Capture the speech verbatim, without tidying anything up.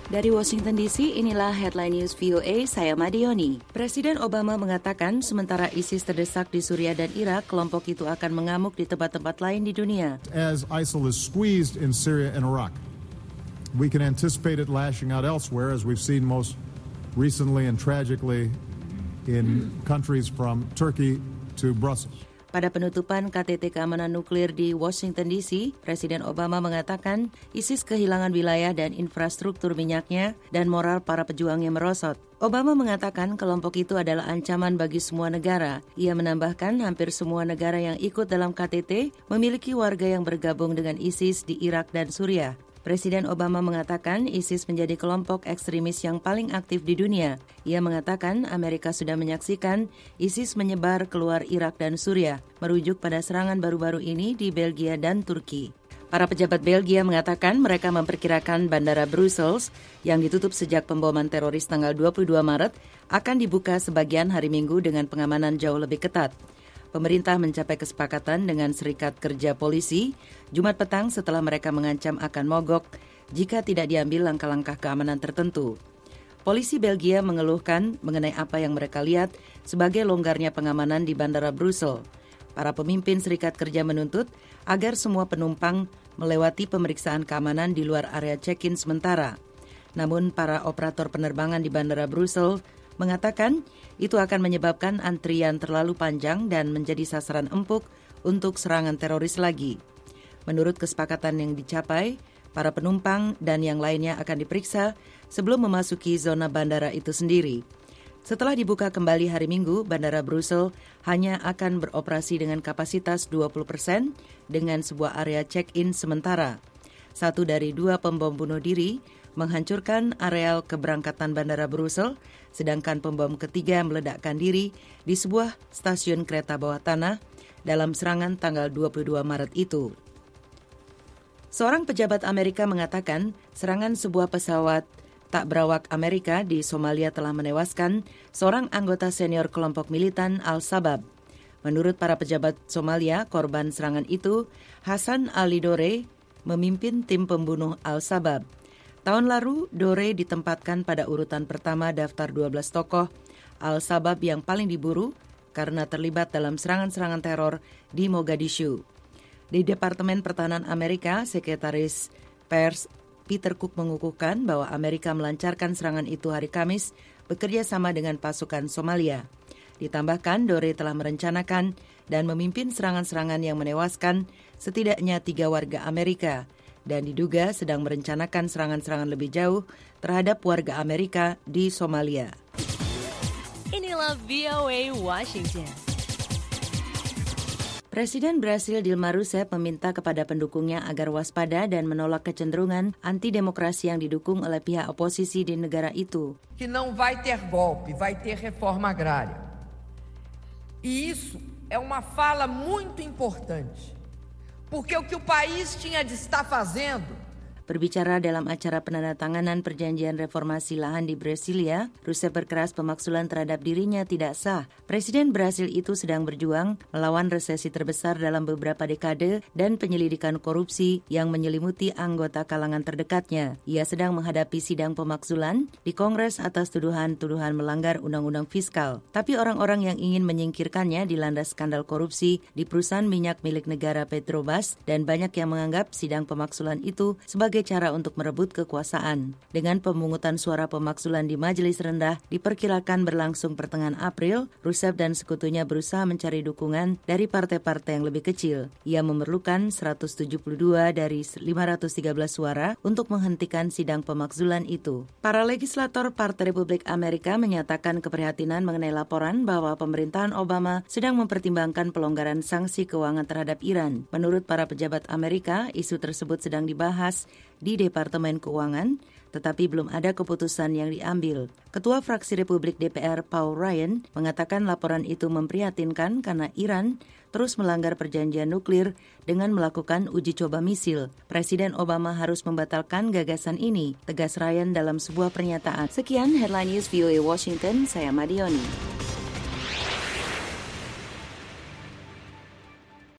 Dari Washington D C, inilah Headline News V O A, saya Madioni. Presiden Obama mengatakan sementara ISIS terdesak di Suriah dan Irak, kelompok itu akan mengamuk di tempat-tempat lain di dunia. As ISIL is squeezed in Syria and Iraq, we can anticipate it lashing out elsewhere, as we've seen most recently and tragically in countries from Turkey to Brussels. Pada penutupan K T T Keamanan Nuklir di Washington D C, Presiden Obama mengatakan ISIS kehilangan wilayah dan infrastruktur minyaknya dan moral para pejuangnya merosot. Obama mengatakan kelompok itu adalah ancaman bagi semua negara. Ia menambahkan hampir semua negara yang ikut dalam K T T memiliki warga yang bergabung dengan ISIS di Irak dan Suriah. Presiden Obama mengatakan ISIS menjadi kelompok ekstremis yang paling aktif di dunia. Ia mengatakan Amerika sudah menyaksikan ISIS menyebar keluar Irak dan Suriah, merujuk pada serangan baru-baru ini di Belgia dan Turki. Para pejabat Belgia mengatakan mereka memperkirakan bandara Brussels yang ditutup sejak pemboman teroris tanggal dua puluh dua Maret akan dibuka sebagian hari Minggu dengan pengamanan jauh lebih ketat. Pemerintah mencapai kesepakatan dengan Serikat Kerja Polisi Jumat petang setelah mereka mengancam akan mogok jika tidak diambil langkah-langkah keamanan tertentu. Polisi Belgia mengeluhkan mengenai apa yang mereka lihat sebagai longgarnya pengamanan di Bandara Brussels. Para pemimpin Serikat Kerja menuntut agar semua penumpang melewati pemeriksaan keamanan di luar area check-in sementara. Namun para operator penerbangan di Bandara Brussels mengatakan itu akan menyebabkan antrian terlalu panjang dan menjadi sasaran empuk untuk serangan teroris lagi. Menurut kesepakatan yang dicapai, para penumpang dan yang lainnya akan diperiksa sebelum memasuki zona bandara itu sendiri. Setelah dibuka kembali hari Minggu, Bandara Brussels hanya akan beroperasi dengan kapasitas dua puluh persen dengan sebuah area check-in sementara. Satu dari dua pembom bunuh diri menghancurkan areal keberangkatan Bandara Brussels, sedangkan pembom ketiga meledakkan diri di sebuah stasiun kereta bawah tanah dalam serangan tanggal dua puluh dua Maret itu. Seorang pejabat Amerika mengatakan serangan sebuah pesawat tak berawak Amerika di Somalia telah menewaskan seorang anggota senior kelompok militan Al-Shabaab. Menurut para pejabat Somalia, korban serangan itu, Hassan Ali Dore, memimpin tim pembunuh Al-Shabaab. Tahun lalu, Dore ditempatkan pada urutan pertama daftar dua belas tokoh Al-Shabaab yang paling diburu karena terlibat dalam serangan-serangan teror di Mogadishu. Di Departemen Pertahanan Amerika, Sekretaris Pers Peter Cook mengukuhkan bahwa Amerika melancarkan serangan itu hari Kamis bekerja sama dengan pasukan Somalia. Ditambahkan, Dore telah merencanakan dan memimpin serangan-serangan yang menewaskan setidaknya tiga warga Amerika dan diduga sedang merencanakan serangan-serangan lebih jauh terhadap warga Amerika di Somalia. Inilah V O A Washington. Presiden Brasil Dilma Rousseff meminta kepada pendukungnya agar waspada dan menolak kecenderungan anti-demokrasi yang didukung oleh pihak oposisi di negara itu. Que não vai ter golpe, vai ter reforma agrária. E isso é uma fala muito importante, porque o que o país tinha de estar fazendo. Berbicara dalam acara penandatanganan perjanjian reformasi lahan di Brasilia, Rousseff berkeras pemaksulan terhadap dirinya tidak sah. Presiden Brasil itu sedang berjuang melawan resesi terbesar dalam beberapa dekade dan penyelidikan korupsi yang menyelimuti anggota kalangan terdekatnya. Ia sedang menghadapi sidang pemaksulan di Kongres atas tuduhan-tuduhan melanggar undang-undang fiskal. Tapi orang-orang yang ingin menyingkirkannya dilanda skandal korupsi di perusahaan minyak milik negara Petrobras dan banyak yang menganggap sidang pemaksulan itu sebagai cara untuk merebut kekuasaan. Dengan pemungutan suara pemaksulan di majelis rendah diperkirakan berlangsung pertengahan April, Rousseff dan sekutunya berusaha mencari dukungan dari partai-partai yang lebih kecil. Ia memerlukan seratus tujuh puluh dua dari lima ratus tiga belas suara untuk menghentikan sidang pemaksulan itu. Para legislator Partai Republik Amerika menyatakan keprihatinan mengenai laporan bahwa pemerintahan Obama sedang mempertimbangkan pelonggaran sanksi keuangan terhadap Iran. Menurut para pejabat Amerika, isu tersebut sedang dibahas di Departemen Keuangan, tetapi belum ada keputusan yang diambil. Ketua fraksi Republik D P R Paul Ryan mengatakan laporan itu memprihatinkan karena Iran terus melanggar perjanjian nuklir dengan melakukan uji coba misil. Presiden Obama harus membatalkan gagasan ini, tegas Ryan dalam sebuah pernyataan. Sekian Headline News V O A Washington, saya Madioni.